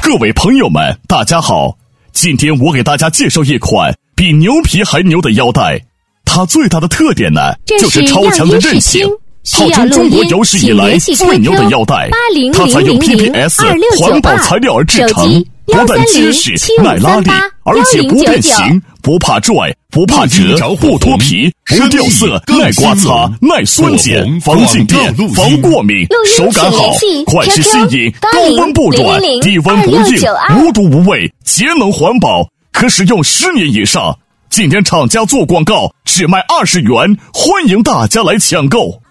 各位朋友们，大家好！今天我给大家介绍一款比牛皮还牛的腰带，它最大的特点呢，就是超强的韧性。号称中国有史以来最牛的腰带，它采用 PPS 环保材料而制成，不但结实耐拉力，而且不变形，不怕拽，不怕折，不脱皮，不掉色，耐刮擦，耐酸碱，防静电，防过敏，手感好，快是吸引，高温不软，低温不硬，无毒无味，节能环保，可使用10年以上。今天厂家做广告只卖20元，欢迎大家来抢购。